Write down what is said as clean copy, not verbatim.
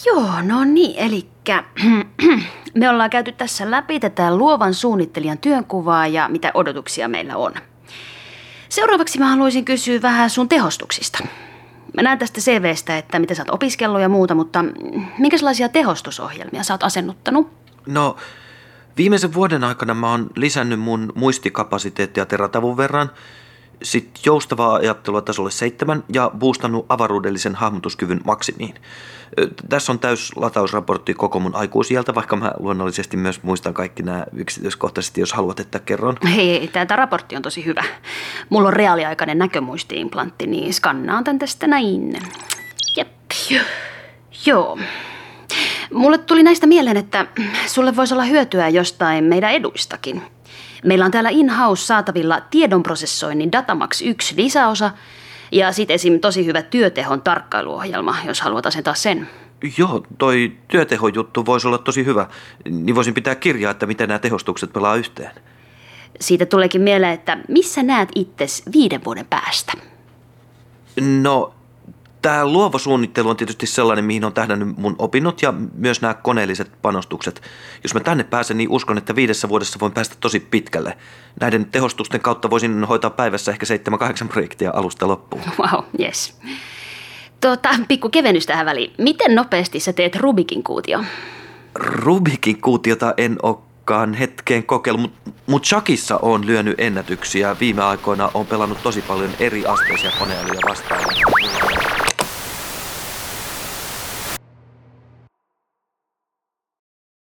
Joo, no niin, elikkä me ollaan käyty tässä läpi tätä luovan suunnittelijan työnkuvaa ja mitä odotuksia meillä on. Seuraavaksi mä haluaisin kysyä vähän sun tehostuksista. Mä näen tästä CVstä, että mitä sä oot opiskellut ja muuta, mutta minkälaisia tehostusohjelmia sä oot asennuttanut? No, viimeisen vuoden aikana mä oon lisännyt mun muistikapasiteettia teratavun verran, sitten joustavaa ajattelua tasolle 7 ja boostannut avaruudellisen hahmotuskyvyn maksimiin. Tässä on täys latausraportti koko mun aikuisiältä, vaikka mä luonnollisesti myös muistan kaikki nämä yksityiskohtaisesti, jos haluat, että kerron. Hei, tämä raportti on tosi hyvä. Mulla on reaaliaikainen näkömuisti-implantti, niin skannaan tän tästä näin. Jep. Joo. Mulle tuli näistä mieleen, että sulle voisi olla hyötyä jostain meidän eduistakin. Meillä on täällä in-house saatavilla tiedonprosessoinnin Datamax 1 lisäosa ja sitten esim. Tosi hyvä työtehon tarkkailuohjelma, jos haluat asentaa sen. Joo, toi työtehojuttu voisi olla tosi hyvä. Niin voisin pitää kirjaa, että miten nämä tehostukset pelaa yhteen. Siitä tuleekin mieleen, että missä näet itsesi 5 vuoden päästä? No, tämä luova suunnittelu on tietysti sellainen, mihin on tähdännyt mun opinnot ja myös nämä koneelliset panostukset. Jos mä tänne pääsen, niin uskon, että 5 vuodessa voin päästä tosi pitkälle. Näiden tehostusten kautta voisin hoitaa päivässä ehkä 7-8 projektia alusta loppuun. Wow, yes. Pikku kevennys tähän väliin. Miten nopeasti sä teet Rubikin kuutio? Rubikin kuutiota en olekaan hetkeen kokeillut, mutta shakissa on lyönyt ennätyksiä. Viime aikoina on pelannut tosi paljon eri asteisia koneälyjä vastaan.